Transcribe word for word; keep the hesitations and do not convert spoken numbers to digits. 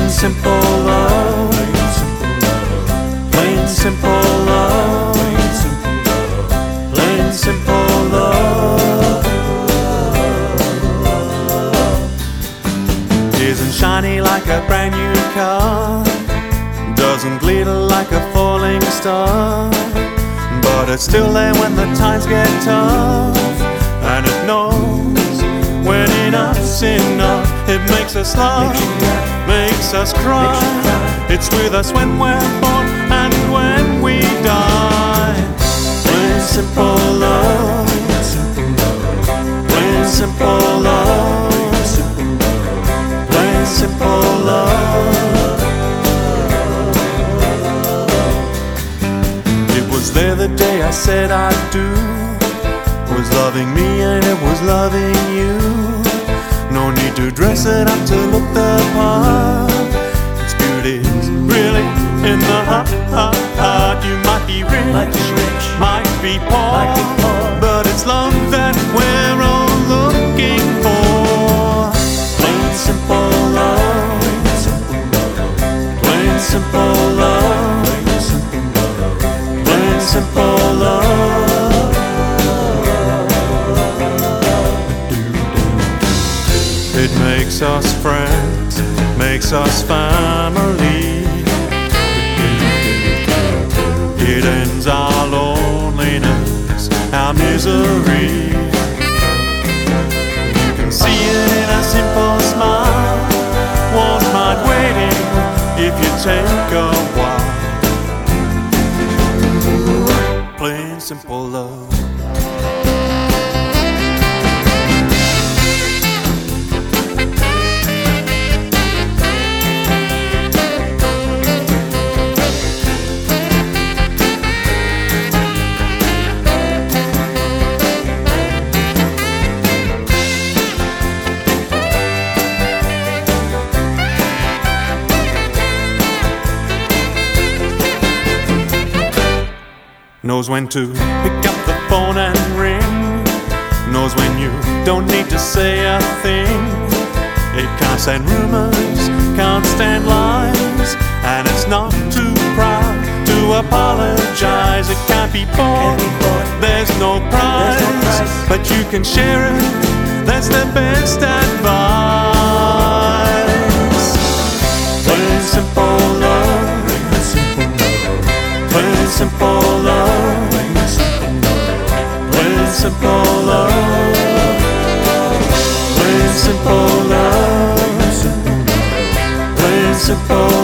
simple love, plain simple love, plain simple love. Isn't shiny like a brand new car, doesn't glitter like a falling star, but it's still there when the times get tough, and it knows when enough's enough. It makes us laugh, makes us cry. It's with us when we're born and when we die. Plain simple love, plain simple love, plain simple love. It was there the day I said I'd do, was loving me and it was loving you. No need to dress it up to look the part. Its beauty's really in the heart, heart, heart. You might be rich, might be, rich, might be poor, might be poor, but it's love that we're all looking for. Plain simple love, plain simple love, plain simple love. It makes us friends, makes us family. It ends our loneliness, our misery. You can see it in a simple smile, one night waiting if you take a while. Plain simple love. Knows when to pick up the phone and ring, knows when you don't need to say a thing. It can't stand rumors, can't stand lies, and it's not too proud to apologize. It can't be bought, there's no prize, but you can share it, that's the best advice. Plain simple love, plain simple love, plain simple love, plain simple love, plain simple